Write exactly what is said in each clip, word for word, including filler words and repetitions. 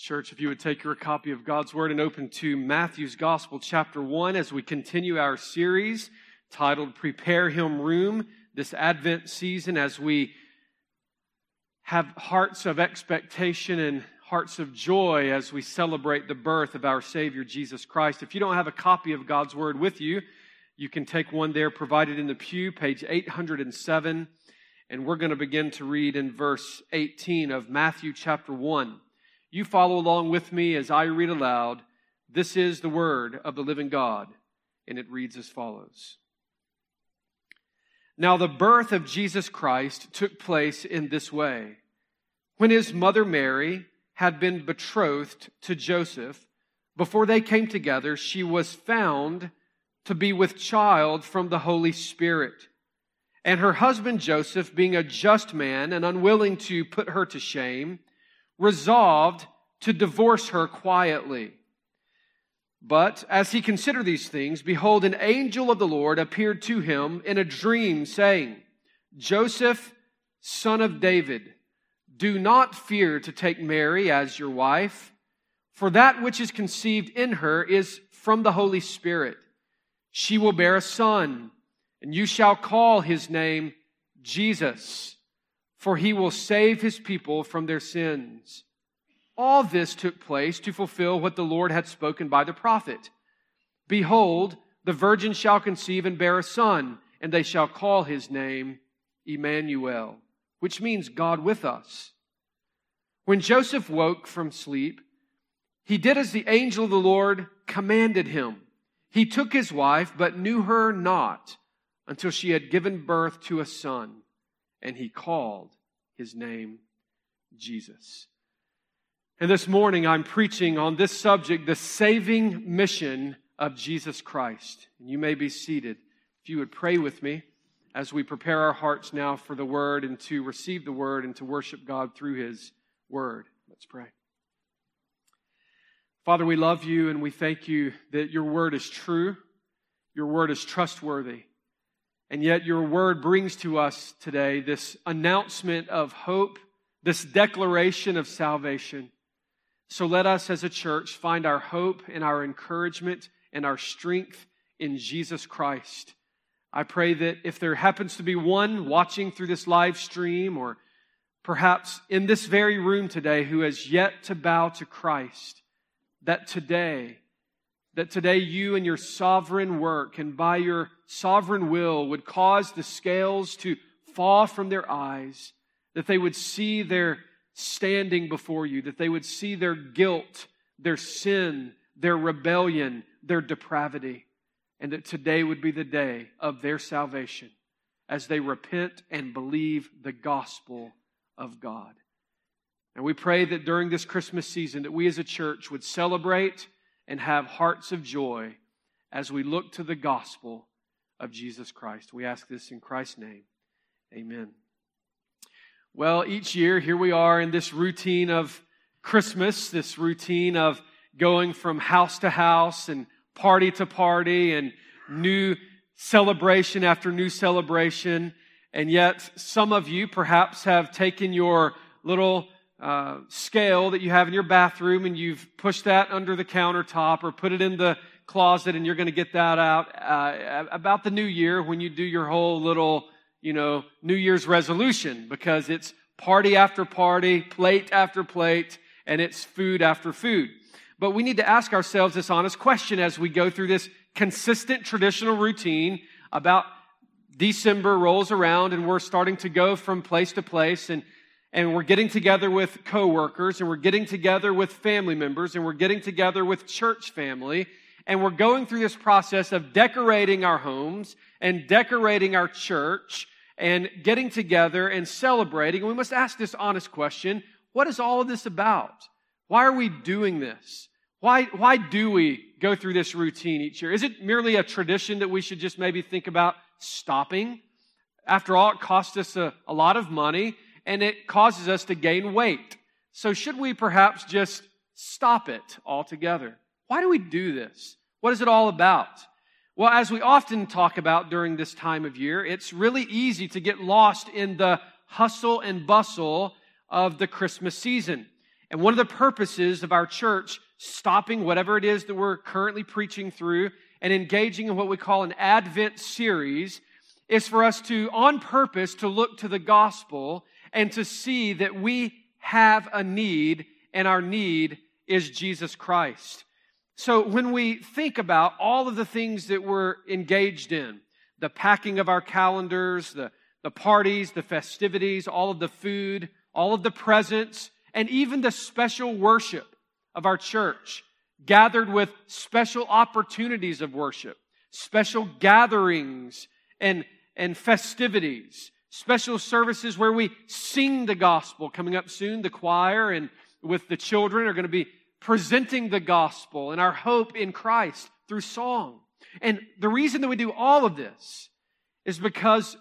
Church, if you would take your copy of God's Word and open to Matthew's Gospel, chapter one, as we continue our series titled Prepare Him Room, this Advent season, as we have hearts of expectation and hearts of joy as we celebrate the birth of our Savior, Jesus Christ. If you don't have a copy of God's Word with you, you can take one there provided in the pew, page eight hundred seven, and we're going to begin to read in verse eighteen of Matthew chapter one. You follow along with me as I read aloud. This is the word of the living God, and it reads as follows. Now the birth of Jesus Christ took place in this way. When his mother Mary had been betrothed to Joseph, before they came together, she was found to be with child from the Holy Spirit. And her husband Joseph, being a just man and unwilling to put her to shame, resolved to divorce her quietly. But as he considered these things, behold, an angel of the Lord appeared to him in a dream, saying, Joseph, son of David, do not fear to take Mary as your wife, for that which is conceived in her is from the Holy Spirit. She will bear a son, and you shall call his name Jesus, for he will save his people from their sins. All this took place to fulfill what the Lord had spoken by the prophet. Behold, the virgin shall conceive and bear a son, and they shall call his name Emmanuel, which means God with us. When Joseph woke from sleep, he did as the angel of the Lord commanded him. He took his wife, but knew her not until she had given birth to a son, and he called his name Jesus. And this morning I'm preaching on this subject, the saving mission of Jesus Christ. And you may be seated. If you would pray with me as we prepare our hearts now for the Word and to receive the Word and to worship God through His Word. Let's pray. Father, we love you and we thank you that your Word is true. Your Word is trustworthy. And yet your Word brings to us today this announcement of hope, this declaration of salvation. So let us as a church find our hope and our encouragement and our strength in Jesus Christ. I pray that if there happens to be one watching through this live stream or perhaps in this very room today who has yet to bow to Christ, that today, that today you and your sovereign work and by your sovereign will would cause the scales to fall from their eyes, that they would see their standing before you, that they would see their guilt, their sin, their rebellion, their depravity, and that today would be the day of their salvation as they repent and believe the gospel of God. And we pray that during this Christmas season that we as a church would celebrate and have hearts of joy as we look to the gospel of Jesus Christ. We ask this in Christ's name. Amen. Well, each year, here we are in this routine of Christmas, this routine of going from house to house and party to party and new celebration after new celebration. And yet, some of you perhaps have taken your little uh, scale that you have in your bathroom and you've pushed that under the countertop or put it in the closet and you're going to get that out uh, about the new year when you do your whole little you know, New Year's resolution, because it's party after party, plate after plate, and it's food after food. But we need to ask ourselves this honest question as we go through this consistent traditional routine. About December rolls around and we're starting to go from place to place, and, and we're getting together with coworkers, and we're getting together with family members, and we're getting together with church family, and we're going through this process of decorating our homes and decorating our church and getting together and celebrating. And we must ask this honest question: what is all of this about? Why are we doing this? Why, why do we go through this routine each year? Is it merely a tradition that we should just maybe think about stopping? After all, it costs us a, a lot of money and it causes us to gain weight. So should we perhaps just stop it altogether? Why do we do this? What is it all about? Well, as we often talk about during this time of year, it's really easy to get lost in the hustle and bustle of the Christmas season. And one of the purposes of our church stopping whatever it is that we're currently preaching through and engaging in what we call an Advent series is for us to, on purpose, to look to the gospel and to see that we have a need, and our need is Jesus Christ. So when we think about all of the things that we're engaged in, the packing of our calendars, the, the parties, the festivities, all of the food, all of the presents, and even the special worship of our church, gathered with special opportunities of worship, special gatherings and, and festivities, special services where we sing the gospel. Coming up soon, the choir and with the children are going to be presenting the gospel and our hope in Christ through song. And the reason that we do all of this is because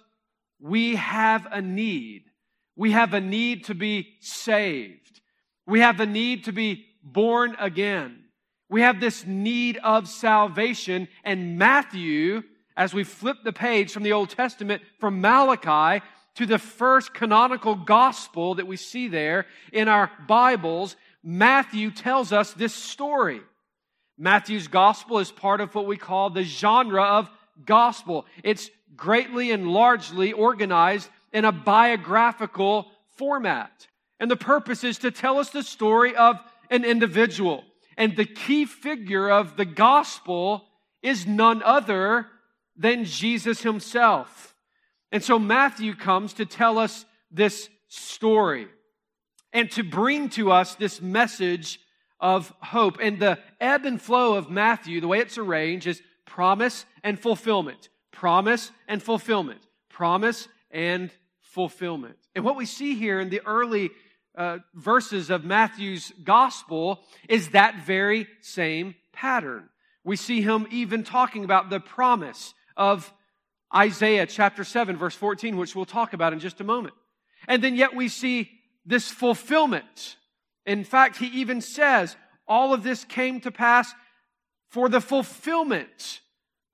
we have a need. We have a need to be saved. We have a need to be born again. We have this need of salvation. And Matthew, as we flip the page from the Old Testament, from Malachi to the first canonical gospel that we see there in our Bibles, Matthew tells us this story. Matthew's gospel is part of what we call the genre of gospel. It's greatly and largely organized in a biographical format. And the purpose is to tell us the story of an individual. And the key figure of the gospel is none other than Jesus himself. And so Matthew comes to tell us this story and to bring to us this message of hope. And the ebb and flow of Matthew, the way it's arranged, is promise and fulfillment. Promise and fulfillment. Promise and fulfillment. And what we see here in the early uh, verses of Matthew's gospel is that very same pattern. We see him even talking about the promise of Isaiah chapter seven, verse fourteen, which we'll talk about in just a moment. And then yet we see this fulfillment. In fact, he even says, all of this came to pass for the fulfillment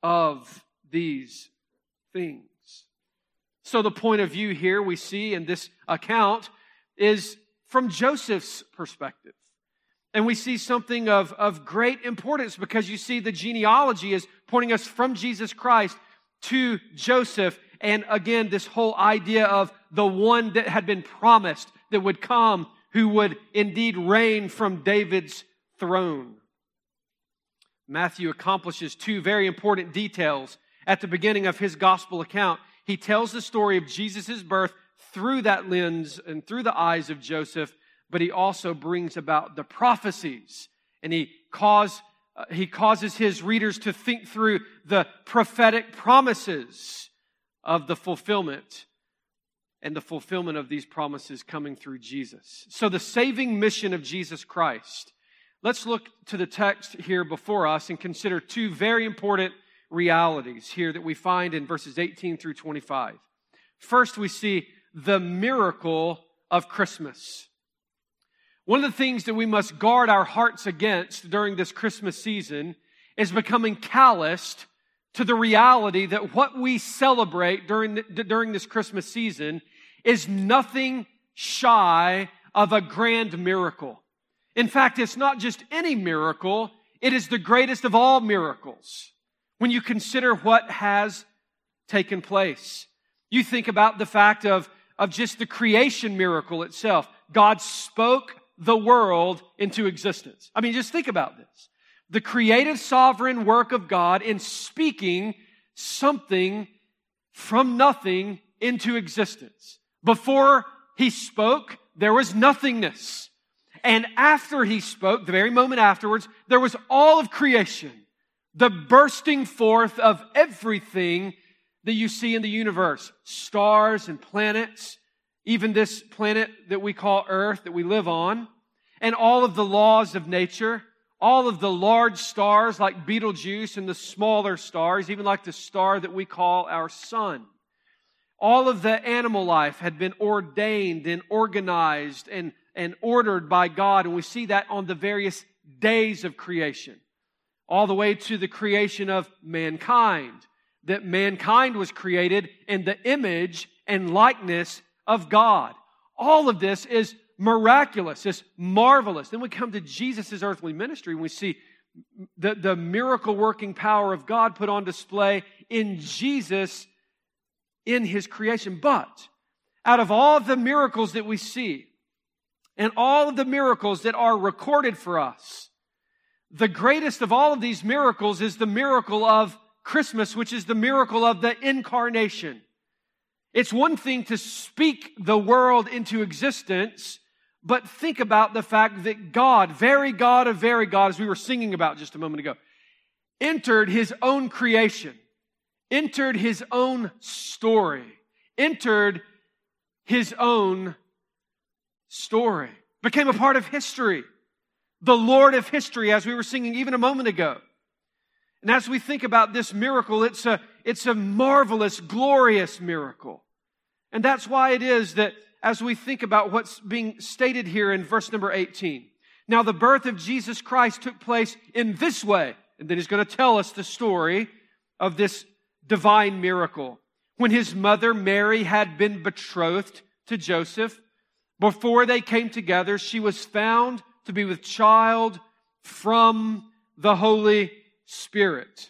of these things. So the point of view here we see in this account is from Joseph's perspective. And we see something of, of great importance because you see the genealogy is pointing us from Jesus Christ to Joseph. And again, this whole idea of the one that had been promised that would come, who would indeed reign from David's throne. Matthew accomplishes two very important details at the beginning of his gospel account. He tells the story of Jesus' birth through that lens and through the eyes of Joseph, but he also brings about the prophecies, and he cause, uh, he causes his readers to think through the prophetic promises of the fulfillment and the fulfillment of these promises coming through Jesus. So the saving mission of Jesus Christ. Let's look to the text here before us and consider two very important realities here that we find in verses eighteen through twenty-five. First, we see the miracle of Christmas. One of the things that we must guard our hearts against during this Christmas season is becoming calloused to the reality that what we celebrate during, the, during this Christmas season is nothing shy of a grand miracle. In fact, it's not just any miracle, it is the greatest of all miracles. When you consider what has taken place, you think about the fact of, of just the creation miracle itself. God spoke the world into existence. I mean, just think about this. The creative sovereign work of God in speaking something from nothing into existence. Before he spoke, there was nothingness. And after he spoke, the very moment afterwards, there was all of creation. The bursting forth of everything that you see in the universe. Stars and planets, even this planet that we call Earth that we live on, and all of the laws of nature, all of the large stars like Betelgeuse and the smaller stars, even like the star that we call our sun. All of the animal life had been ordained and organized and, and ordered by God, and we see that on the various days of creation. All the way to the creation of mankind, that mankind was created in the image and likeness of God. All of this is miraculous, it's marvelous. Then we come to Jesus' earthly ministry and we see the, the miracle-working power of God put on display in Jesus in His creation. But out of all of the miracles that we see and all of the miracles that are recorded for us, the greatest of all of these miracles is the miracle of Christmas, which is the miracle of the incarnation. It's one thing to speak the world into existence, but think about the fact that God, very God of very God, as we were singing about just a moment ago, entered His own creation, entered His own story, entered His own story, became a part of history, the Lord of history, as we were singing even a moment ago. And as we think about this miracle, it's a, it's a marvelous, glorious miracle. And that's why it is that as we think about what's being stated here in verse number eighteen, now the birth of Jesus Christ took place in this way. And then He's going to tell us the story of this divine miracle. When His mother Mary had been betrothed to Joseph, before they came together, she was found to be with child from the Holy Spirit.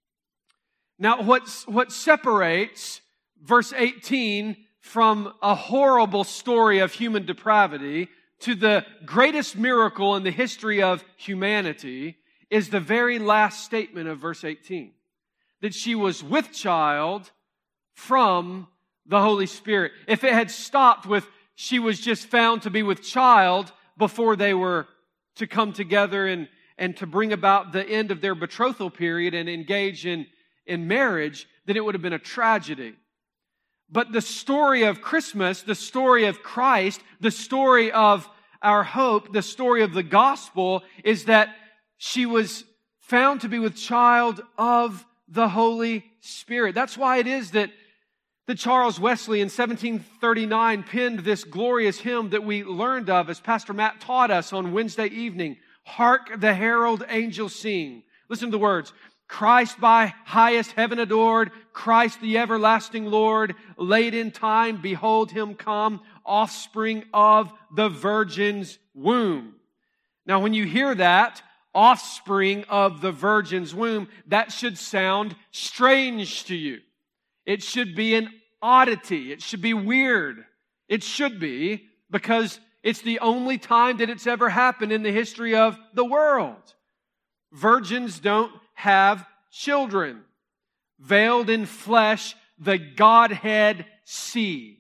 Now, what's, what separates verse eighteen from a horrible story of human depravity to the greatest miracle in the history of humanity is the very last statement of verse eighteen. That she was with child from the Holy Spirit. If it had stopped with she was just found to be with child before they were to come together and, and to bring about the end of their betrothal period and engage in, in marriage, then it would have been a tragedy. But the story of Christmas, the story of Christ, the story of our hope, the story of the gospel is that she was found to be with child of the Holy Spirit. That's why it is that, that Charles Wesley in seventeen thirty-nine penned this glorious hymn that we learned of as Pastor Matt taught us on Wednesday evening. Hark the herald angels sing. Listen to the words. Christ by highest heaven adored, Christ the everlasting Lord, late in time, behold Him come, offspring of the Virgin's womb. Now when you hear that, offspring of the Virgin's womb, that should sound strange to you. It should be an oddity. It should be weird. It should be, because it's the only time that it's ever happened in the history of the world. Virgins don't have children. Veiled in flesh, the Godhead see.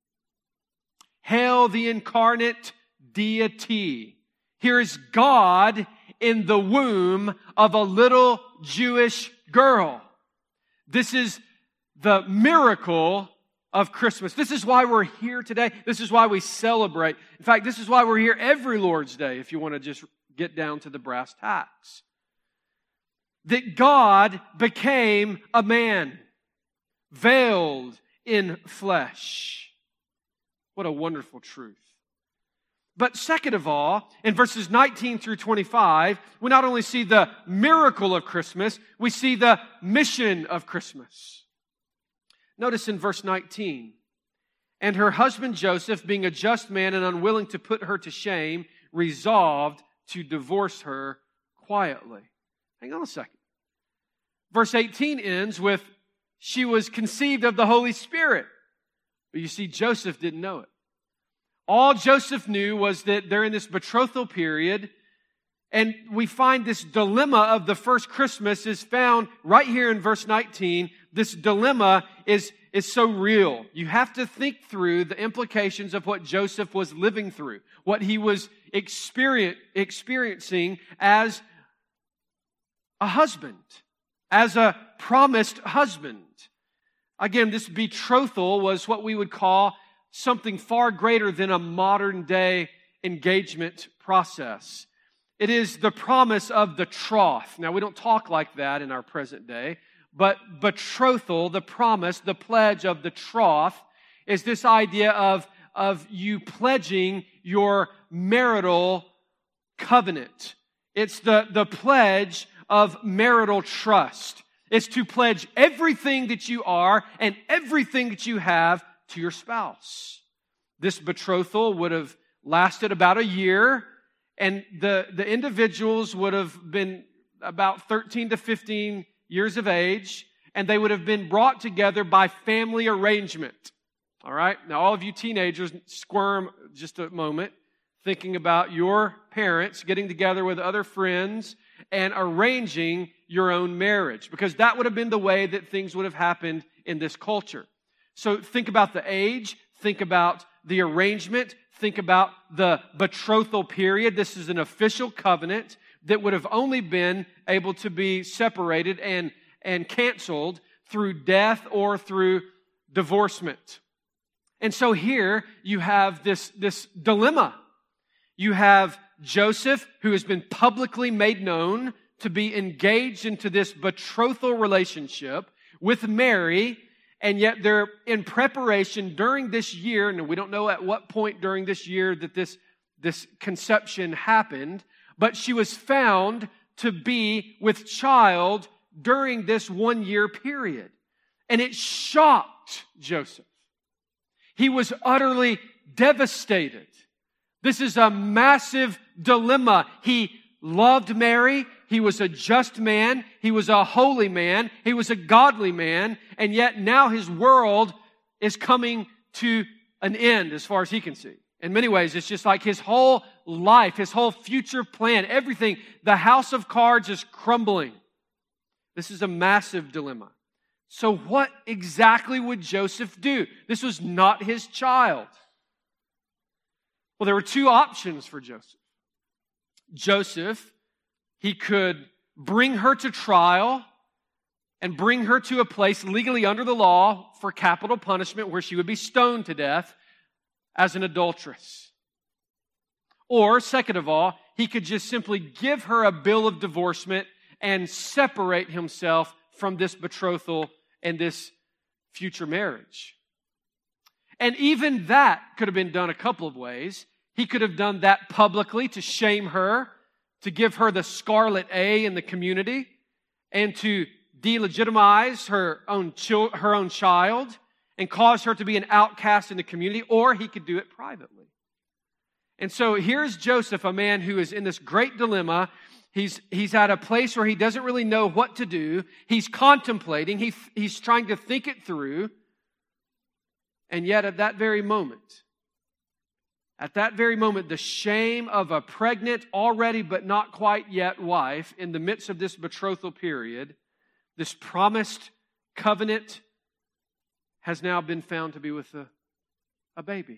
Hail the incarnate deity. Here is God in the womb of a little Jewish girl. This is the miracle of Christmas. This is why we're here today. This is why we celebrate. In fact, this is why we're here every Lord's Day, if you want to just get down to the brass tacks. That God became a man, veiled in flesh. What a wonderful truth. But second of all, in verses nineteen through twenty-five, we not only see the miracle of Christmas, we see the mission of Christmas. Notice in verse nineteen, and her husband Joseph, being a just man and unwilling to put her to shame, resolved to divorce her quietly. Hang on a second. Verse eighteen ends with, she was conceived of the Holy Spirit. But you see, Joseph didn't know it. All Joseph knew was that they're in this betrothal period, and we find this dilemma of the first Christmas is found right here in verse nineteen. This dilemma is, is so real. You have to think through the implications of what Joseph was living through, what he was experience, experiencing as a husband, as a promised husband. Again, this betrothal was what we would call something far greater than a modern day engagement process. It is the promise of the troth. Now, we don't talk like that in our present day, but betrothal, the promise, the pledge of the troth, is this idea of, of you pledging your marital covenant. It's the, the pledge of marital trust. It's to pledge everything that you are and everything that you have to your spouse. This betrothal would have lasted about a year, and the, the individuals would have been about thirteen to fifteen years of age, and they would have been brought together by family arrangement. All right? Now, all of you teenagers squirm just a moment thinking about your parents getting together with other friends and arranging your own marriage, because that would have been the way that things would have happened in this culture. So think about the age, think about the arrangement, think about the betrothal period. This is an official covenant that would have only been able to be separated and, and canceled through death or through divorcement. And so here you have this, this dilemma. You have Joseph, who has been publicly made known to be engaged into this betrothal relationship with Mary, and yet they're in preparation during this year, and we don't know at what point during this year that this, this conception happened, but she was found to be with child during this one-year period. And it shocked Joseph. He was utterly devastated. This is a massive dilemma. He loved Mary. He was a just man. He was a holy man. He was a godly man. And yet now his world is coming to an end as far as he can see. In many ways, it's just like his whole life, his whole future plan, everything, the house of cards is crumbling. This is a massive dilemma. So what exactly would Joseph do? This was not his child. Well, there were two options for Joseph. Joseph, he could bring her to trial and bring her to a place legally under the law for capital punishment where she would be stoned to death as an adulteress. Or, second of all, he could just simply give her a bill of divorcement and separate himself from this betrothal and this future marriage. And even that could have been done a couple of ways. He could have done that publicly to shame her, to give her the scarlet A in the community, and to delegitimize her own, chil- her own child and cause her to be an outcast in the community, or he could do it privately. And so here's Joseph, a man who is in this great dilemma. He's, he's at a place where he doesn't really know what to do. He's contemplating. He, he's trying to think it through. And yet at that very moment, at that very moment, the shame of a pregnant, already but not quite yet wife in the midst of this betrothal period, this promised covenant has now been found to be with a, a baby.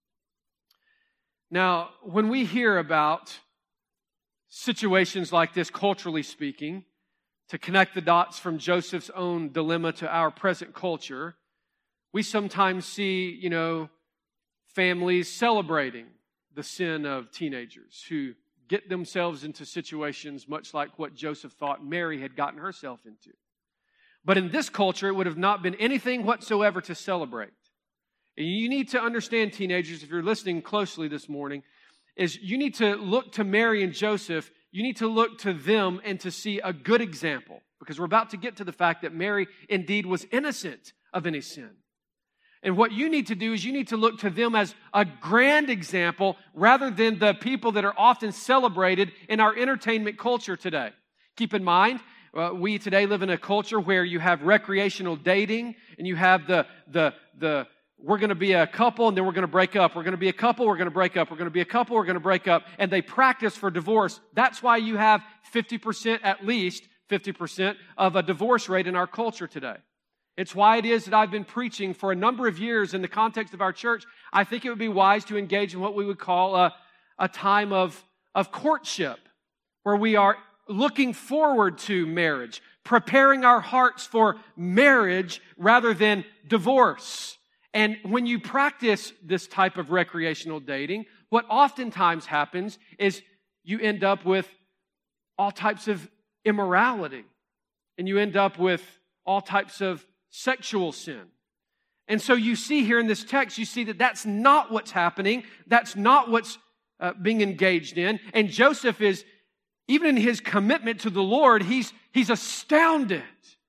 Now, when we hear about situations like this, culturally speaking, to connect the dots from Joseph's own dilemma to our present culture, we sometimes see, you know, families celebrating the sin of teenagers who get themselves into situations much like what Joseph thought Mary had gotten herself into. But in this culture, it would have not been anything whatsoever to celebrate. And you need to understand, teenagers, if you're listening closely this morning, is you need to look to Mary and Joseph. You need to look to them and to see a good example, because we're about to get to the fact that Mary indeed was innocent of any sin. And what you need to do is you need to look to them as a grand example rather than the people that are often celebrated in our entertainment culture today. Keep in mind, uh, we today live in a culture where you have recreational dating and you have the, the, the, we're going to be a couple and then we're going to break up. We're going to be a couple, we're going to break up. We're going to be a couple, we're going to break up. And they practice for divorce. That's why you have fifty percent, at least fifty percent of a divorce rate in our culture today. It's why it is that I've been preaching for a number of years in the context of our church. I think it would be wise to engage in what we would call a, a time of, of courtship, where we are looking forward to marriage, preparing our hearts for marriage rather than divorce. And when you practice this type of recreational dating, what oftentimes happens is you end up with all types of immorality, and you end up with all types of sexual sin. And so you see here in this text, you see that that's not what's happening. That's not what's uh, being engaged in. And Joseph is, even in his commitment to the Lord, he's, he's astounded.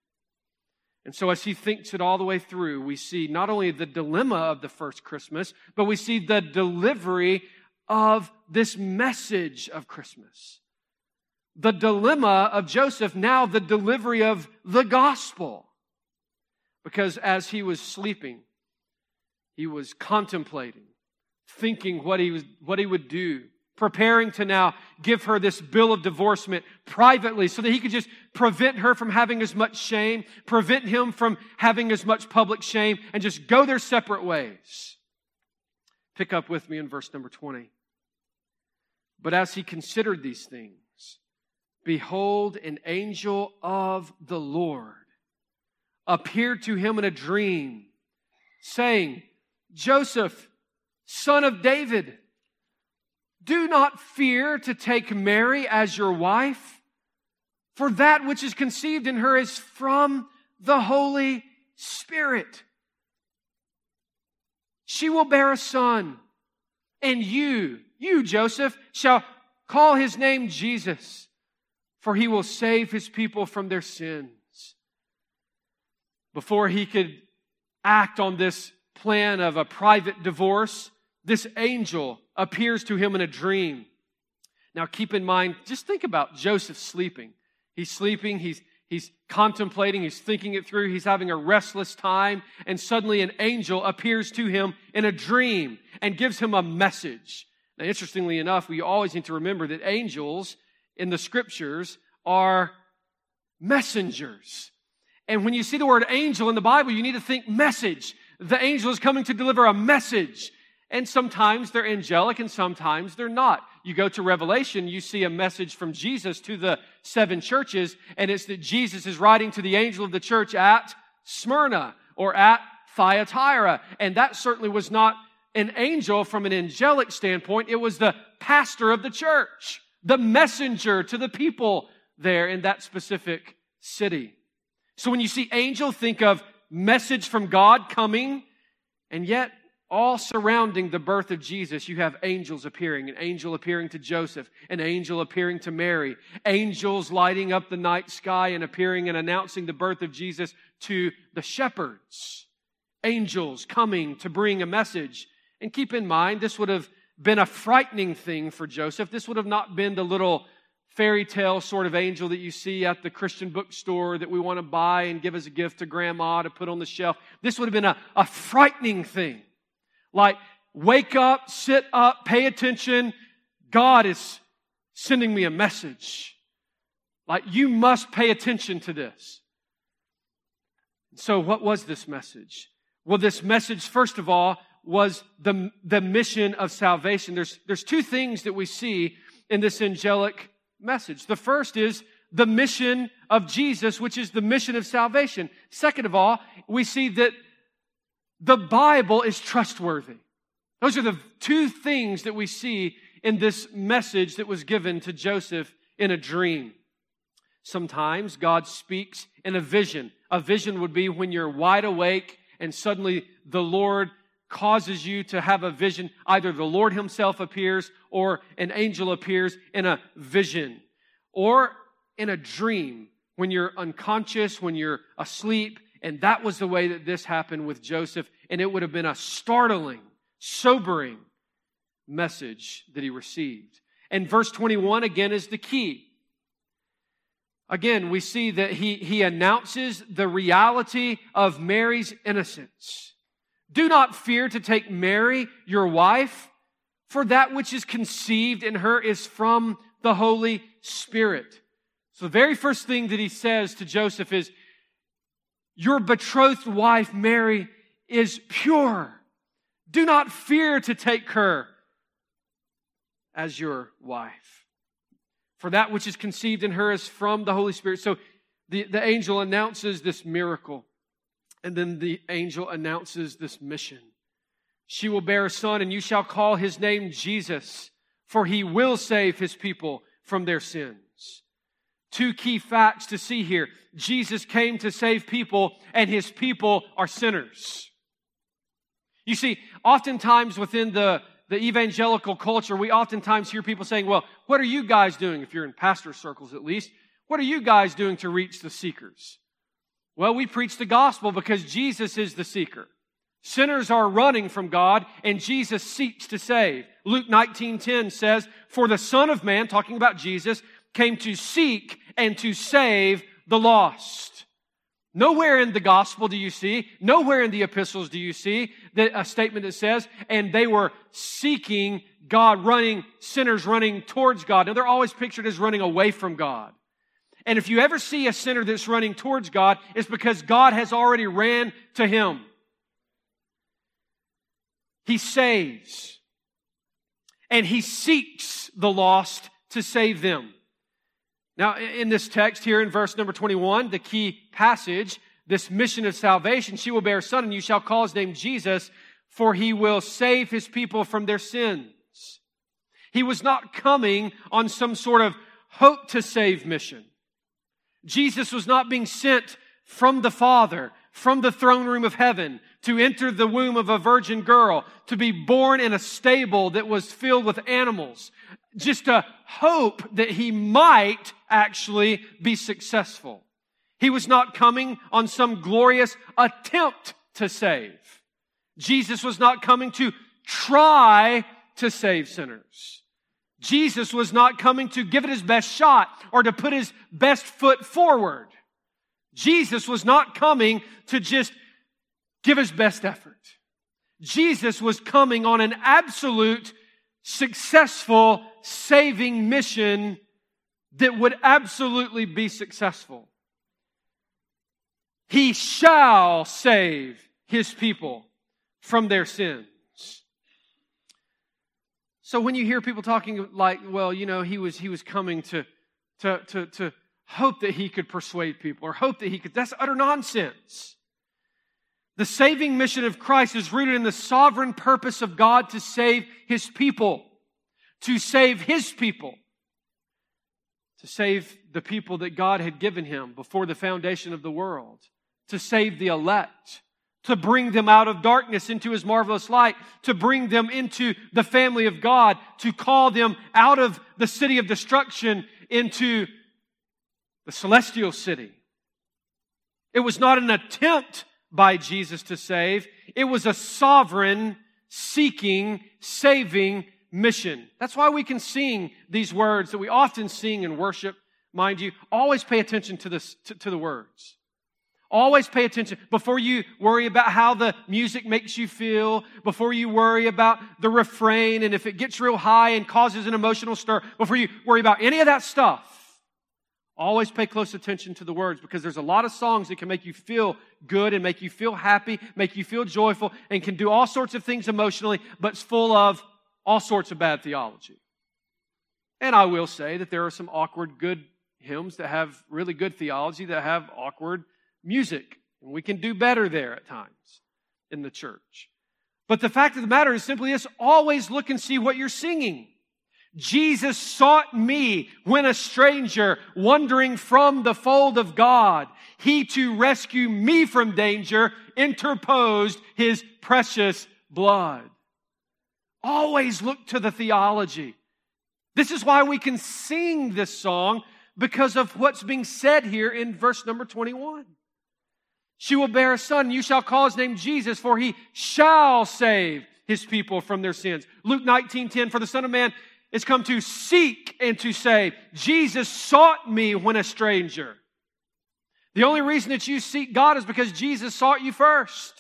And so as he thinks it all the way through, we see not only the dilemma of the first Christmas, but we see the delivery of this message of Christmas. The dilemma of Joseph, now the delivery of the gospel. Because as he was sleeping, he was contemplating, thinking what he was, what he would do, preparing to now give her this bill of divorcement privately so that he could just prevent her from having as much shame, prevent him from having as much public shame, and just go their separate ways. Pick up with me in verse number twenty. But as he considered these things, behold, an angel of the Lord appeared to him in a dream, saying, Joseph, son of David, do not fear to take Mary as your wife, for that which is conceived in her is from the Holy Spirit. She will bear a son, and you, you, Joseph, shall call his name Jesus, for he will save his people from their sins. Before he could act on this plan of a private divorce, this angel appears to him in a dream. Now keep in mind, just think about Joseph sleeping. He's sleeping, he's, he's contemplating, he's thinking it through, he's having a restless time, and suddenly an angel appears to him in a dream and gives him a message. Now interestingly enough, we always need to remember that angels in the Scriptures are messengers. And when you see the word angel in the Bible, you need to think message. The angel is coming to deliver a message. And sometimes they're angelic and sometimes they're not. You go to Revelation, you see a message from Jesus to the seven churches, and it's that Jesus is writing to the angel of the church at Smyrna or at Thyatira. And that certainly was not an angel from an angelic standpoint. It was the pastor of the church, the messenger to the people there in that specific city. So when you see angel, think of message from God coming, and yet all surrounding the birth of Jesus, you have angels appearing. An angel appearing to Joseph, an angel appearing to Mary, angels lighting up the night sky and appearing and announcing the birth of Jesus to the shepherds. Angels coming to bring a message. And keep in mind, this would have been a frightening thing for Joseph. This would have not been the little fairy tale sort of angel that you see at the Christian bookstore that we want to buy and give as a gift to grandma to put on the shelf. This would have been a, a frightening thing. Like, wake up, sit up, pay attention. God is sending me a message. Like, you must pay attention to this. So what was this message? Well, this message, first of all, was the, the mission of salvation. There's, there's two things that we see in this angelic message. The first is the mission of Jesus, which is the mission of salvation. Second of all, we see that the Bible is trustworthy. Those are the two things that we see in this message that was given to Joseph in a dream. Sometimes God speaks in a vision. A vision would be when you're wide awake and suddenly the Lord causes you to have a vision. Either the Lord himself appears or an angel appears in a vision. Or in a dream when you're unconscious, when you're asleep. And that was the way that this happened with Joseph. And it would have been a startling, sobering message that he received. And verse twenty-one again is the key. Again, we see that he, he announces the reality of Mary's innocence. Do not fear to take Mary, your wife, for that which is conceived in her is from the Holy Spirit. So the very first thing that he says to Joseph is, your betrothed wife, Mary, is pure. Do not fear to take her as your wife. For that which is conceived in her is from the Holy Spirit. So the, the angel announces this miracle. And then the angel announces this mission. She will bear a son, and you shall call his name Jesus, for he will save his people from their sins. Two key facts to see here. Jesus came to save people, and his people are sinners. You see, oftentimes within the, the evangelical culture, we oftentimes hear people saying, well, what are you guys doing, if you're in pastor circles at least, what are you guys doing to reach the seekers? Well, we preach the gospel because Jesus is the seeker. Sinners are running from God, and Jesus seeks to save. Luke nineteen ten says, "For the Son of Man," talking about Jesus, "came to seek and to save the lost." Nowhere in the gospel do you see, nowhere in the epistles do you see that a statement that says, "and they were seeking God," running, sinners running towards God. Now, they're always pictured as running away from God. And if you ever see a sinner that's running towards God, it's because God has already ran to him. He saves. And He seeks the lost to save them. Now, in this text here in verse number twenty-one, the key passage, this mission of salvation, "She will bear a son, and you shall call his name Jesus, for he will save his people from their sins." He was not coming on some sort of hope to save mission. Jesus was not being sent from the Father, from the throne room of heaven, to enter the womb of a virgin girl, to be born in a stable that was filled with animals, just a hope that he might actually be successful. He was not coming on some glorious attempt to save. Jesus was not coming to try to save sinners. Jesus was not coming to give it his best shot or to put his best foot forward. Jesus was not coming to just give his best effort. Jesus was coming on an absolute, successful, saving mission that would absolutely be successful. He shall save his people from their sins. So when you hear people talking like, well, you know, he was he was coming to to to to hope that he could persuade people or hope that he could, that's utter nonsense. The saving mission of Christ is rooted in the sovereign purpose of God to save his people, to save his people, to save the people that God had given him before the foundation of the world, to save the elect, to bring them out of darkness into his marvelous light, to bring them into the family of God, to call them out of the city of destruction into the celestial city. It was not an attempt by Jesus to save. It was a sovereign, seeking, saving mission. That's why we can sing these words that we often sing in worship. Mind you, always pay attention to, this, to, to the words. Always pay attention. Before you worry about how the music makes you feel, before you worry about the refrain and if it gets real high and causes an emotional stir, before you worry about any of that stuff, always pay close attention to the words, because there's a lot of songs that can make you feel good and make you feel happy, make you feel joyful, and can do all sorts of things emotionally, but it's full of all sorts of bad theology. And I will say that there are some awkward good hymns that have really good theology that have awkward music. And we can do better there at times in the church. But the fact of the matter is simply this: always look and see what you're singing. Jesus sought me when a stranger, wandering from the fold of God. He, to rescue me from danger, interposed his precious blood. Always look to the theology. This is why we can sing this song, because of what's being said here in verse number twenty-one. She will bear a son, you shall call his name Jesus, for he shall save his people from their sins. Luke nineteen ten, for the Son of Man is come to seek and to save. Jesus sought me when a stranger. The only reason that you seek God is because Jesus sought you first.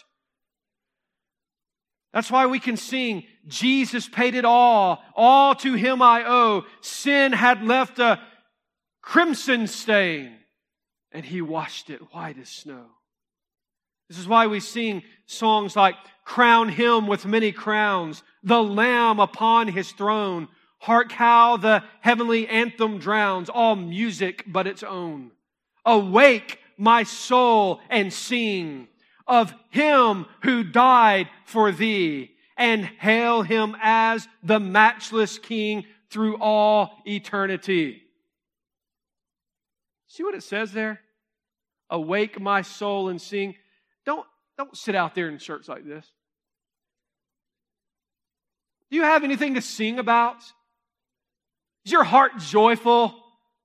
That's why we can sing, Jesus paid it all, all to him I owe. Sin had left a crimson stain, and he washed it white as snow. This is why we sing songs like, crown him with many crowns, the Lamb upon his throne. Hark how the heavenly anthem drowns all music but its own. Awake, my soul, and sing of him who died for thee, and hail him as the matchless King through all eternity. See what it says there? Awake, my soul, and sing. Don't, don't sit out there in church like this. Do you have anything to sing about? Is your heart joyful?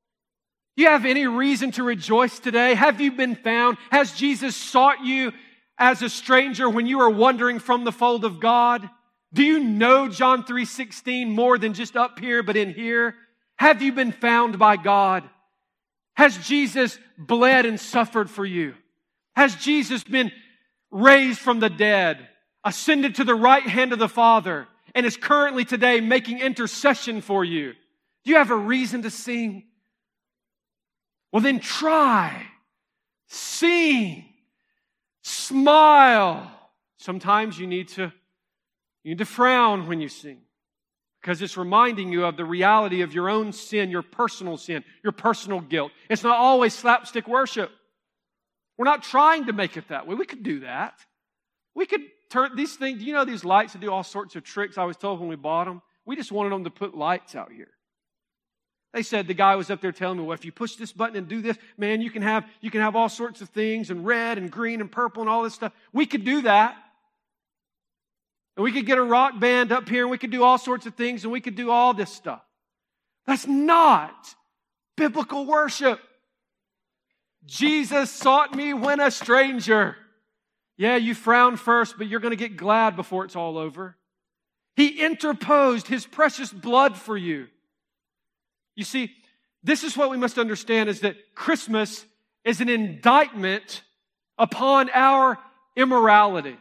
Do you have any reason to rejoice today? Have you been found? Has Jesus sought you? as a stranger when you are wandering from the fold of God? Do you know John three sixteen more than just up here, but in here? Have you been found by God? Has Jesus bled and suffered for you? Has Jesus been raised from the dead, ascended to the right hand of the Father, and is currently today making intercession for you? Do you have a reason to sing? Well, then try, sing, smile. Sometimes you need to, you need to frown when you sing, because it's reminding you of the reality of your own sin, your personal sin, your personal guilt. It's not always slapstick worship. We're not trying to make it that way. We could do that. We could turn these things, you know, these lights that do all sorts of tricks. I was told when we bought them, we just wanted them to put lights out here. They said, the guy was up there telling me, well, if you push this button and do this, man, you can have, you can have all sorts of things, and red and green and purple and all this stuff. We could do that. And we could get a rock band up here, and we could do all sorts of things, and we could do all this stuff. That's not biblical worship. Jesus sought me when a stranger. Yeah, you frown first, but you're going to get glad before it's all over. He interposed His precious blood for you. You see, this is what we must understand, is that Christmas is an indictment upon our immorality.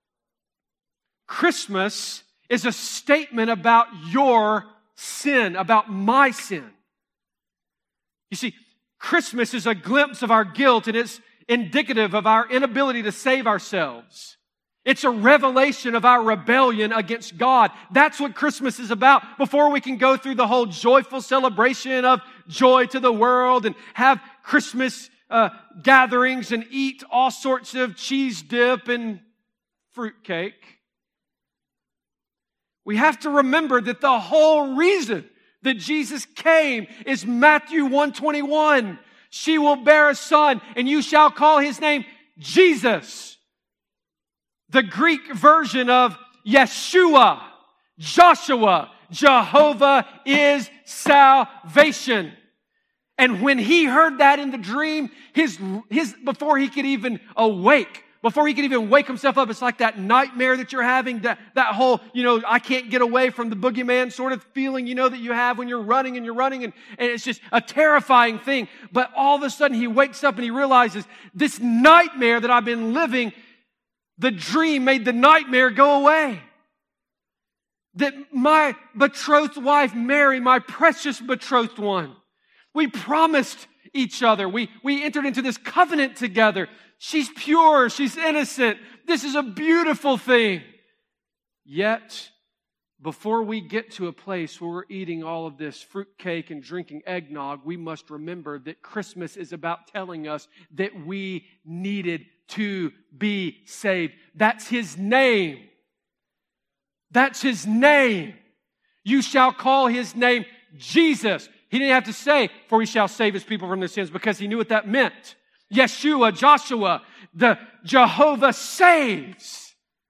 Christmas is a statement about your sin, about my sin. You see, Christmas is a glimpse of our guilt, and it's indicative of our inability to save ourselves. It's a revelation of our rebellion against God. That's what Christmas is about. Before we can go through the whole joyful celebration of joy to the world and have Christmas uh, gatherings and eat all sorts of cheese dip and fruitcake, we have to remember that the whole reason that Jesus came is Matthew one twenty-one. She will bear a son, and you shall call his name Jesus. The Greek version of Yeshua, Joshua, Jehovah is salvation. And when he heard that in the dream, his, his, before he could even awake, before he could even wake himself up, it's like that nightmare that you're having, that, that whole, you know, I can't get away from the boogeyman sort of feeling, you know, that you have when you're running and you're running, and, and it's just a terrifying thing. But all of a sudden he wakes up and he realizes this nightmare that I've been living, the dream made the nightmare go away. That my betrothed wife, Mary, my precious betrothed one, we promised each other. We, we entered into this covenant together. She's pure. She's innocent. This is a beautiful thing. Yet, before we get to a place where we're eating all of this fruitcake and drinking eggnog, we must remember that Christmas is about telling us that we needed to be saved. That's His name. That's His name. You shall call His name Jesus. He didn't have to say, for He shall save His people from their sins, because He knew what that meant. Yeshua, Joshua, the Jehovah saves.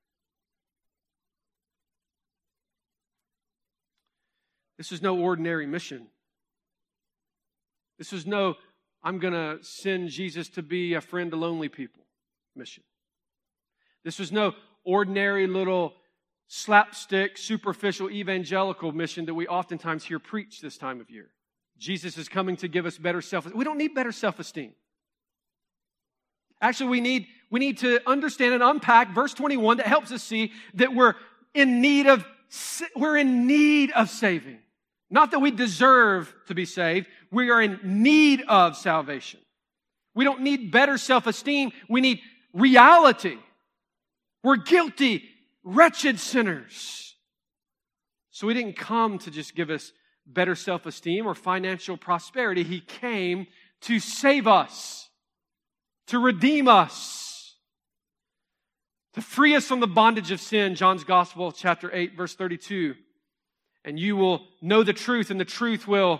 This is no ordinary mission. This is no, I'm going to send Jesus to be a friend to lonely people mission. This was no ordinary little slapstick, superficial, evangelical mission that we oftentimes hear preached this time of year. Jesus is coming to give us better self-esteem. We don't need better self-esteem. Actually, we need, we need to understand and unpack verse twenty-one that helps us see that we're in need of, we're in need of saving. Not that we deserve to be saved. We are in need of salvation. We don't need better self-esteem. We need reality. We're guilty, wretched sinners. So He didn't come to just give us better self-esteem or financial prosperity. He came to save us, to redeem us, to free us from the bondage of sin. John's Gospel, chapter eight, verse thirty-two. And you will know the truth, and the truth will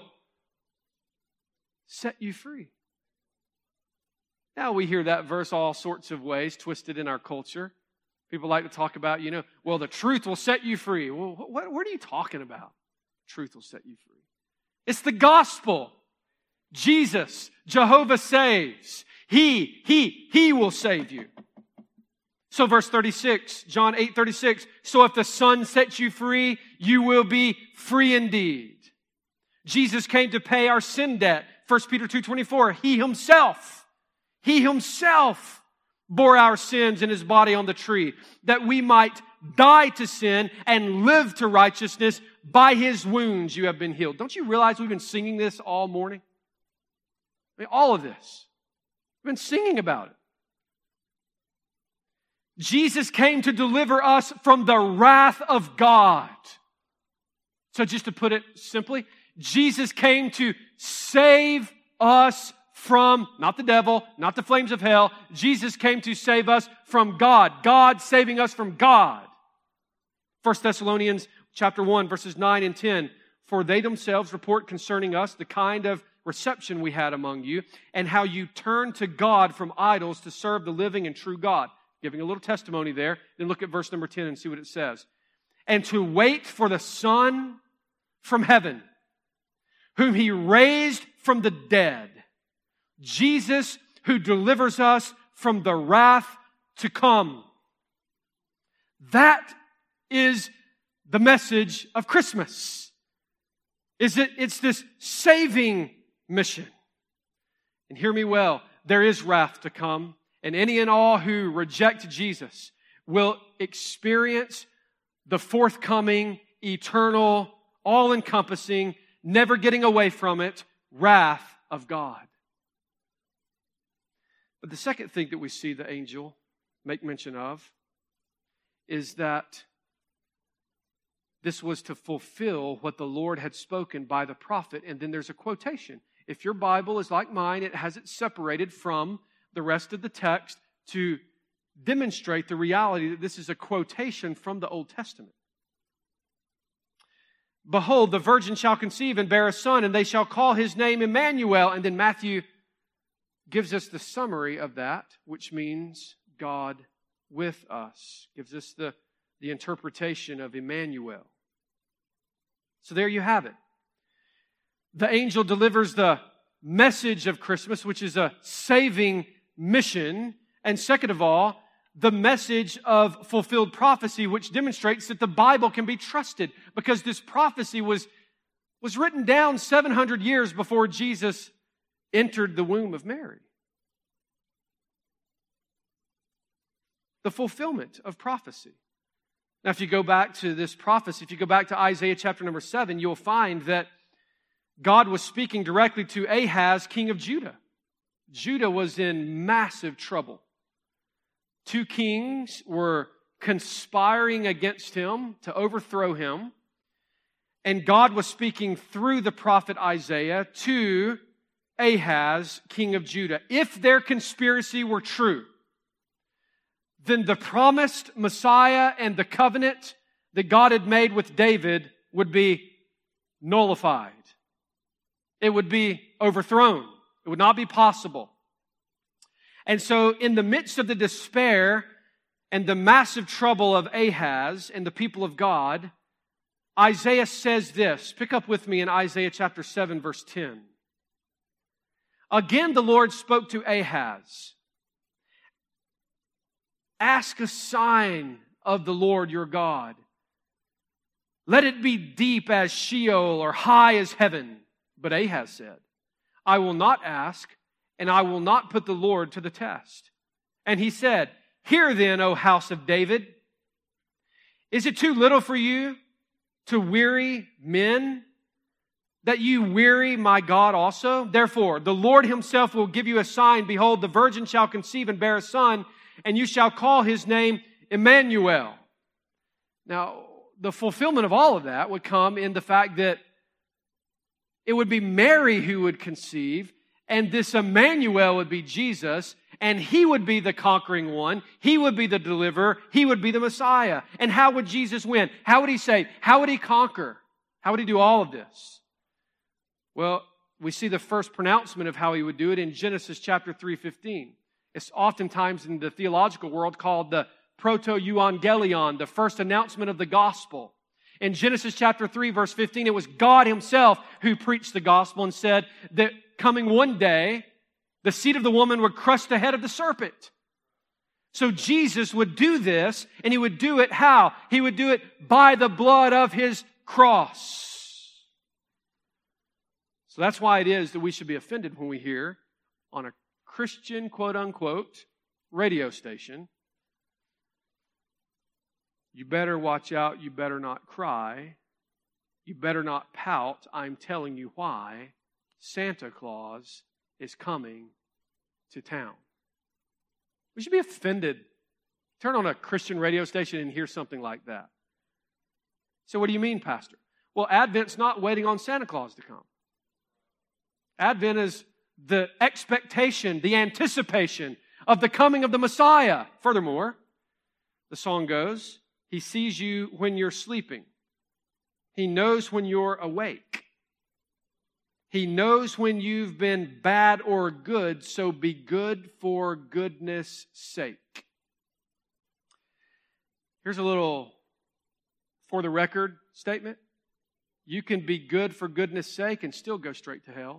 set you free. Now, we hear that verse all sorts of ways, twisted in our culture. People like to talk about, you know, well, the truth will set you free. Well, what, what are you talking about? Truth will set you free. It's the gospel. Jesus, Jehovah saves. He, He, He will save you. So verse thirty-six, John eight thirty-six, so if the Son sets you free, you will be free indeed. Jesus came to pay our sin debt. First Peter two twenty-four, He Himself, He Himself bore our sins in His body on the tree, that we might die to sin and live to righteousness. By His wounds you have been healed. Don't you realize we've been singing this all morning? I mean, all of this. We've been singing about it. Jesus came to deliver us from the wrath of God. So just to put it simply, Jesus came to save us from, not the devil, not the flames of hell. Jesus came to save us from God. God saving us from God. First Thessalonians chapter one, verses nine and ten. For they themselves report concerning us the kind of reception we had among you, and how you turned to God from idols to serve the living and true God. Giving a little testimony there. Then look at verse number ten and see what it says. And to wait for the Son from heaven, whom He raised from the dead. Jesus, who delivers us from the wrath to come. That is the message of Christmas. Is it? It's this saving mission. And hear me well, there is wrath to come, and any and all who reject Jesus will experience the forthcoming, eternal, all-encompassing, never getting away from it, wrath of God. But the second thing that we see the angel make mention of is that this was to fulfill what the Lord had spoken by the prophet. And then there's a quotation. If your Bible is like mine, it has it separated from the rest of the text to demonstrate the reality that this is a quotation from the Old Testament. Behold, the virgin shall conceive and bear a son, and they shall call his name Emmanuel. And then Matthew gives us the summary of that, which means God with us. Gives us the, the interpretation of Emmanuel. So there you have it. The angel delivers the message of Christmas, which is a saving mission. And second of all, the message of fulfilled prophecy, which demonstrates that the Bible can be trusted, because this prophecy was, was written down seven hundred years before Jesus entered the womb of Mary. The fulfillment of prophecy. Now, if you go back to this prophecy, if you go back to Isaiah chapter number seven, you'll find that God was speaking directly to Ahaz, king of Judah. Judah was in massive trouble. Two kings were conspiring against him to overthrow him. And God was speaking through the prophet Isaiah to Ahaz, king of Judah. If their conspiracy were true, then the promised Messiah and the covenant that God had made with David would be nullified. It would be overthrown. It would not be possible. And so in the midst of the despair and the massive trouble of Ahaz and the people of God, Isaiah says this. Pick up with me in Isaiah chapter seven, verse ten. Again, the Lord spoke to Ahaz. Ask a sign of the Lord your God. Let it be deep as Sheol or high as heaven. But Ahaz said, I will not ask, and I will not put the Lord to the test. And he said, Hear then, O house of David. Is it too little for you to weary men, that you weary my God also? Therefore, the Lord Himself will give you a sign. Behold, the virgin shall conceive and bear a son, and you shall call his name Emmanuel. Now, the fulfillment of all of that would come in the fact that it would be Mary who would conceive, and this Emmanuel would be Jesus, and He would be the conquering one. He would be the deliverer. He would be the Messiah. And how would Jesus win? How would He save? How would He conquer? How would He do all of this? Well, we see the first pronouncement of how He would do it in Genesis chapter three fifteen. It's oftentimes in the theological world called the proto-euangelion, the first announcement of the gospel. In Genesis chapter three, verse fifteen, it was God Himself who preached the gospel and said that coming one day, the seed of the woman would crush the head of the serpent. So Jesus would do this, and He would do it how? He would do it by the blood of His cross. So that's why it is that we should be offended when we hear on a Christian, quote-unquote, radio station, you better watch out, you better not cry, you better not pout, I'm telling you why, Santa Claus is coming to town. We should be offended. Turn on a Christian radio station and hear something like that. So what do you mean, Pastor? Well, Advent's not waiting on Santa Claus to come. Advent is the expectation, the anticipation of the coming of the Messiah. Furthermore, the song goes, He sees you when you're sleeping. He knows when you're awake. He knows when you've been bad or good, so be good for goodness sake. Here's a little for the record statement. You can be good for goodness sake and still go straight to hell.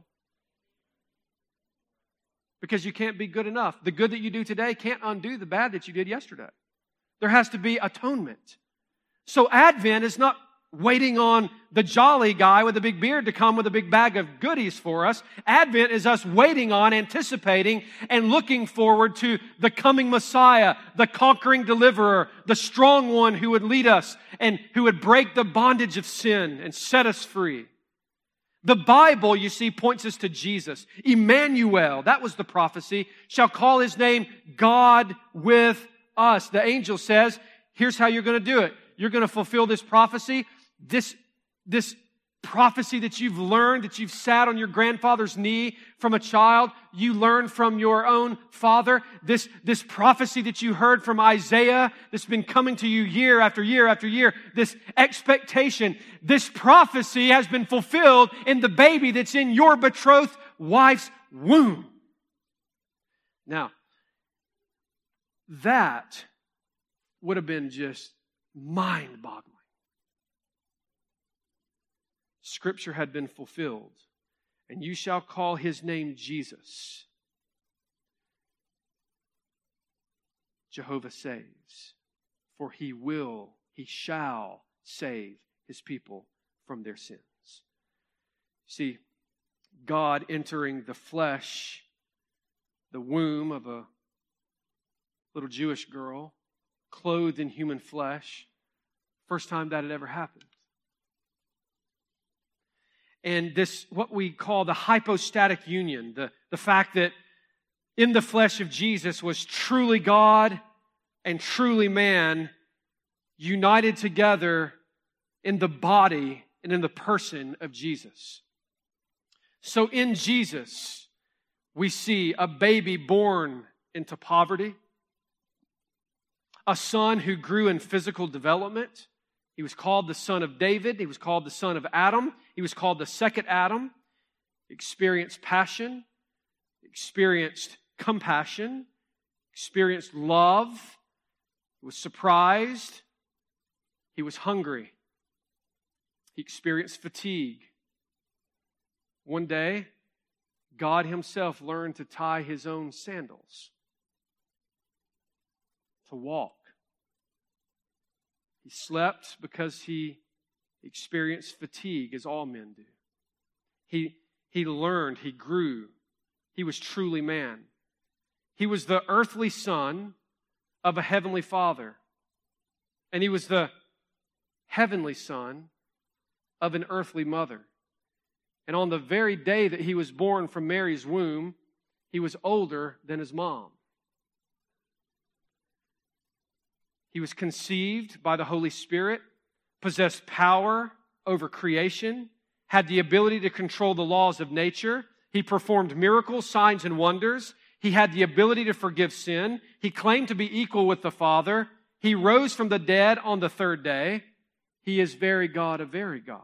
Because you can't be good enough. The good that you do today can't undo the bad that you did yesterday. There has to be atonement. So Advent is not waiting on the jolly guy with a big beard to come with a big bag of goodies for us. Advent is us waiting on, anticipating, and looking forward to the coming Messiah, the conquering deliverer, the strong one who would lead us and who would break the bondage of sin and set us free. The Bible, you see, points us to Jesus. Emmanuel, that was the prophecy, shall call His name God with us. The angel says, here's how you're going to do it. You're going to fulfill this prophecy. This, this prophecy that you've learned, that you've sat on your grandfather's knee from a child, you learned from your own father. This, this prophecy that you heard from Isaiah, that's been coming to you year after year after year, this expectation, this prophecy has been fulfilled in the baby that's in your betrothed wife's womb. Now, that would have been just mind-boggling. Scripture had been fulfilled, and you shall call His name Jesus. Jehovah saves, for He will, He shall save His people from their sins. See, God entering the flesh, the womb of a little Jewish girl, clothed in human flesh, first time that had ever happened. And this, what we call the hypostatic union, the, the fact that in the flesh of Jesus was truly God and truly man, united together in the body and in the person of Jesus. So in Jesus, we see a baby born into poverty, a son who grew in physical development. He was called the son of David. He was called the son of Adam. He was called the second Adam. Experienced passion, experienced compassion, experienced love. He was surprised. He was hungry. He experienced fatigue. One day, God Himself learned to tie His own sandals, to walk. He slept because He experienced fatigue, as all men do. He, he learned, He grew. He was truly man. He was the earthly son of a heavenly Father. And He was the heavenly son of an earthly mother. And on the very day that He was born from Mary's womb, He was older than His mom. He was conceived by the Holy Spirit, possessed power over creation, had the ability to control the laws of nature. He performed miracles, signs, and wonders. He had the ability to forgive sin. He claimed to be equal with the Father. He rose from the dead on the third day. He is very God of very God.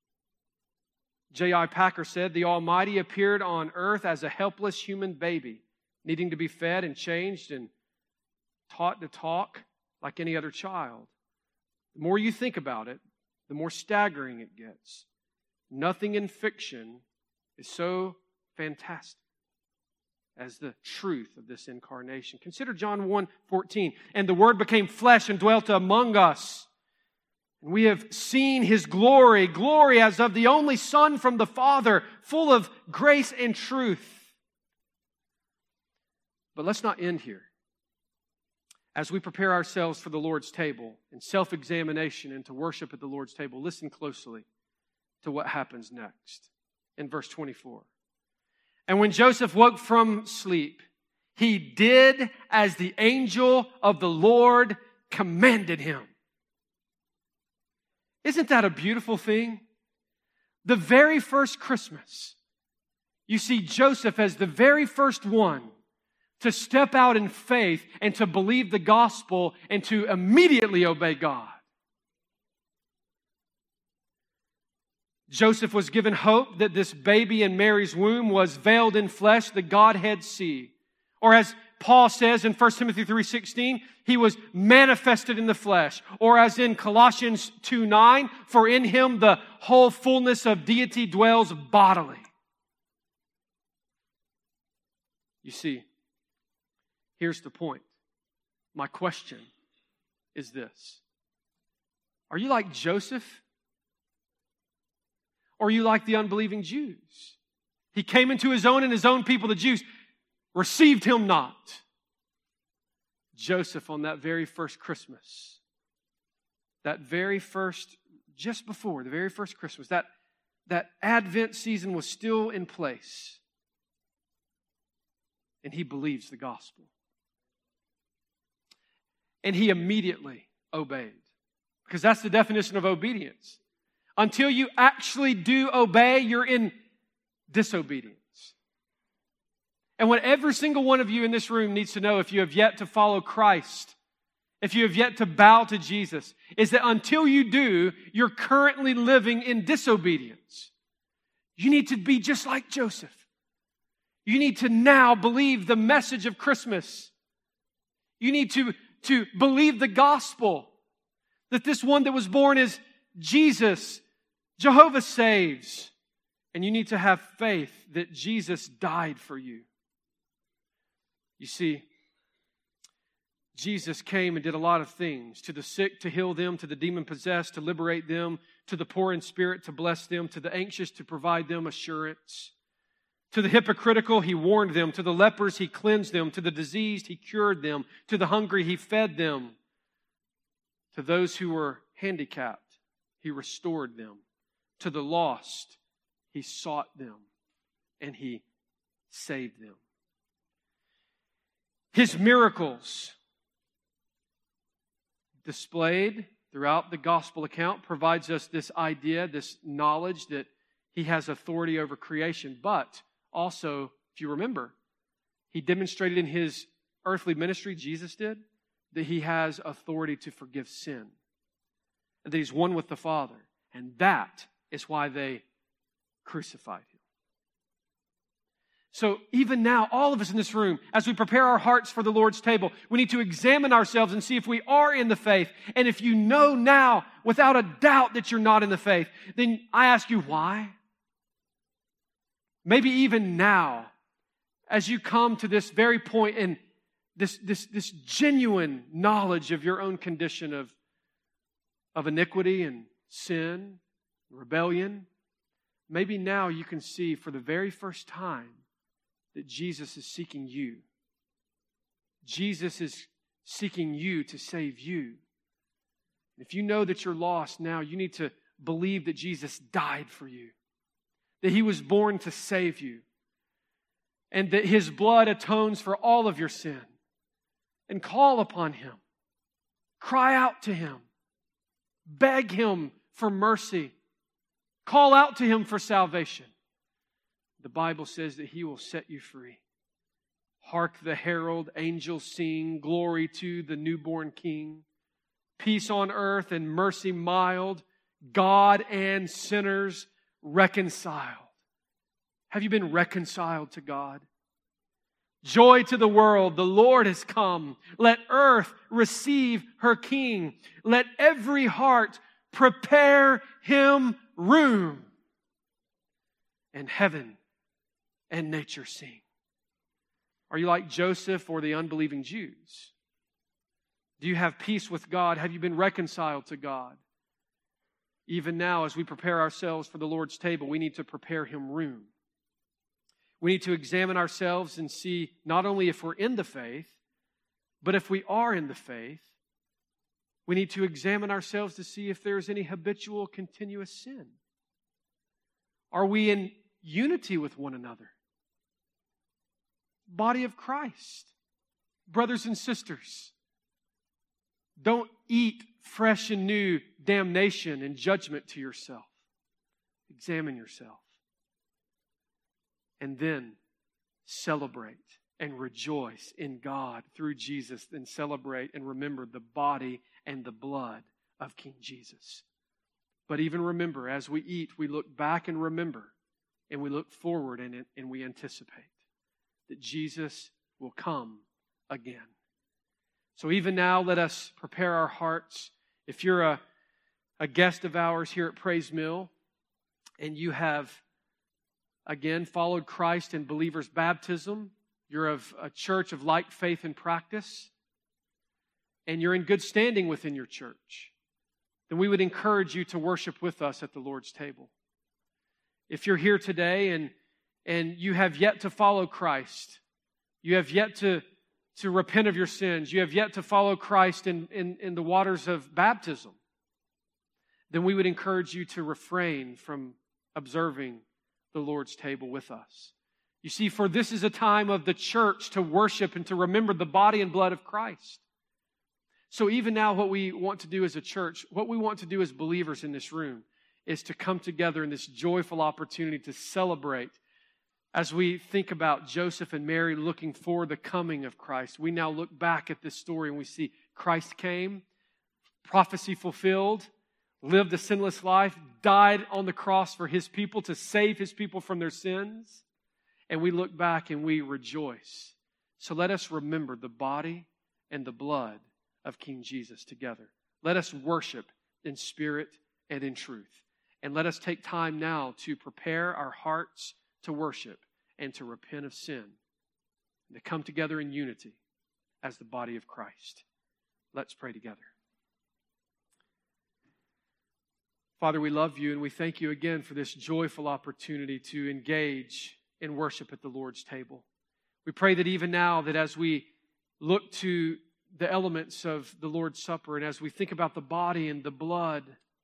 J I Packer said, the Almighty appeared on earth as a helpless human baby, needing to be fed and changed and taught to talk like any other child. The more you think about it, the more staggering it gets. Nothing in fiction is so fantastic as the truth of this incarnation. Consider John one fourteen. And the Word became flesh and dwelt among us. And we have seen His glory, glory as of the only Son from the Father, full of grace and truth. But let's not end here. As we prepare ourselves for the Lord's table and self-examination and to worship at the Lord's table, listen closely to what happens next in verse twenty-four. And when Joseph woke from sleep, he did as the angel of the Lord commanded him. Isn't that a beautiful thing? The very first Christmas, you see Joseph as the very first one to step out in faith and to believe the gospel and to immediately obey God. Joseph was given hope that this baby in Mary's womb was veiled in flesh, the Godhead see. Or as Paul says in First Timothy three sixteen, he was manifested in the flesh. Or as in Colossians two nine, for in him the whole fullness of deity dwells bodily. You see, here's the point. My question is this. Are you like Joseph? Or are you like the unbelieving Jews? He came into his own, and his own people, the Jews, received him not. Joseph, on that very first Christmas, that very first, just before, the very first Christmas, that, that Advent season was still in place. And he believes the gospel. And he immediately obeyed. Because that's the definition of obedience. Until you actually do obey, you're in disobedience. And what every single one of you in this room needs to know, if you have yet to follow Christ, if you have yet to bow to Jesus, is that until you do, you're currently living in disobedience. You need to be just like Joseph. You need to now believe the message of Christmas. You need to, to believe the gospel, that this one that was born is Jesus. Jehovah saves. And you need to have faith that Jesus died for you. You see, Jesus came and did a lot of things. To the sick, to heal them. To the demon-possessed, to liberate them. To the poor in spirit, to bless them. To the anxious, to provide them assurance. To the hypocritical, He warned them. To the lepers, He cleansed them. To the diseased, He cured them. To the hungry, He fed them. To those who were handicapped, He restored them. To the lost, He sought them, and He saved them. His miracles, displayed throughout the gospel account, provides us this idea, this knowledge that He has authority over creation. But also, if you remember, He demonstrated in His earthly ministry, Jesus did, that He has authority to forgive sin. And that He's one with the Father. And that is why they crucified Him. So even now, all of us in this room, as we prepare our hearts for the Lord's table, we need to examine ourselves and see if we are in the faith. And if you know now, without a doubt, that you're not in the faith, then I ask you why? Maybe even now, as you come to this very point in this, this, this genuine knowledge of your own condition of, of iniquity and sin, rebellion, maybe now you can see for the very first time that Jesus is seeking you. Jesus is seeking you to save you. If you know that you're lost now, you need to believe that Jesus died for you, that He was born to save you, and that His blood atones for all of your sin. And call upon Him. Cry out to Him. Beg Him for mercy. Call out to Him for salvation. The Bible says that He will set you free. Hark the herald angels sing, glory to the newborn King. Peace on earth and mercy mild, God and sinners reconciled. Have you been reconciled to God? Joy to the world, the Lord has come. Let earth receive her King. Let every heart prepare Him room. And heaven and nature sing. Are you like Joseph or the unbelieving Jews? Do you have peace with God? Have you been reconciled to God? Even now, as we prepare ourselves for the Lord's table, we need to prepare Him room. We need to examine ourselves and see not only if we're in the faith, but if we are in the faith, we need to examine ourselves to see if there's any habitual, continuous sin. Are we in unity with one another? Body of Christ, brothers and sisters, don't eat fresh and new damnation and judgment to yourself. Examine yourself. And then celebrate and rejoice in God through Jesus, and celebrate and remember the body and the blood of King Jesus. But even remember, as we eat, we look back and remember, and we look forward and, and we anticipate that Jesus will come again. So even now, let us prepare our hearts. If you're a, a guest of ours here at Praise Mill, and you have, again, followed Christ in believer's baptism, you're of a church of like faith and practice, and you're in good standing within your church, then we would encourage you to worship with us at the Lord's table. If you're here today and, and you have yet to follow Christ, you have yet to, to repent of your sins, you have yet to follow Christ in, in, in the waters of baptism, then we would encourage you to refrain from observing the Lord's table with us. You see, for this is a time of the church to worship and to remember the body and blood of Christ. So even now, what we want to do as a church, what we want to do as believers in this room, is to come together in this joyful opportunity to celebrate. As we think about Joseph and Mary looking for the coming of Christ, we now look back at this story and we see Christ came, prophecy fulfilled, lived a sinless life, died on the cross for His people to save His people from their sins. And we look back and we rejoice. So let us remember the body and the blood of King Jesus together. Let us worship in spirit and in truth. And let us take time now to prepare our hearts to worship and to repent of sin, and to come together in unity as the body of Christ. Let's pray together. Father, we love You and we thank You again for this joyful opportunity to engage in worship at the Lord's table. We pray that even now, that as we look to the elements of the Lord's Supper and as we think about the body and the blood,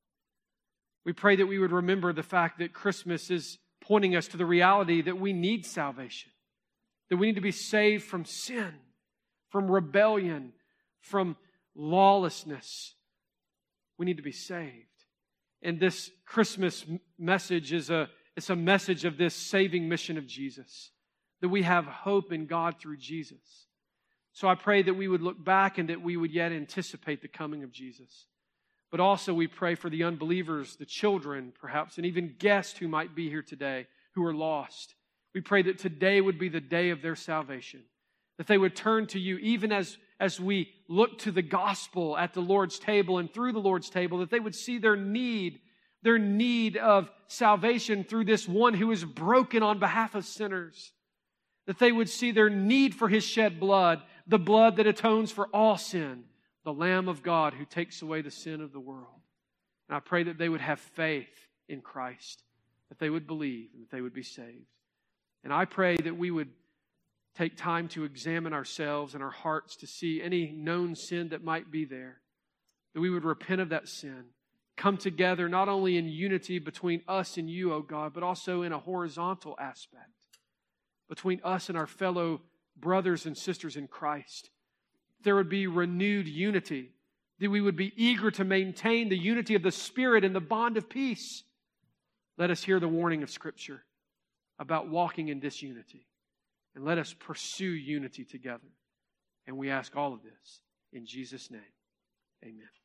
we pray that we would remember the fact that Christmas is pointing us to the reality that we need salvation, that we need to be saved from sin, from rebellion, from lawlessness. We need to be saved. And this Christmas message is a, it's a message of this saving mission of Jesus, that we have hope in God through Jesus. So I pray that we would look back and that we would yet anticipate the coming of Jesus. But also we pray for the unbelievers, the children perhaps, and even guests who might be here today who are lost. We pray that today would be the day of their salvation, that they would turn to You even as, as we look to the gospel at the Lord's table and through the Lord's table, that they would see their need, their need of salvation through this one who is broken on behalf of sinners, that they would see their need for His shed blood, the blood that atones for all sin, the Lamb of God who takes away the sin of the world. And I pray that they would have faith in Christ, that they would believe, and that they would be saved. And I pray that we would take time to examine ourselves and our hearts to see any known sin that might be there, that we would repent of that sin, come together not only in unity between us and You, O God, but also in a horizontal aspect between us and our fellow brothers and sisters in Christ. There would be renewed unity, that we would be eager to maintain the unity of the Spirit and the bond of peace. Let us hear the warning of Scripture about walking in disunity, and let us pursue unity together. And we ask all of this in Jesus' name. Amen.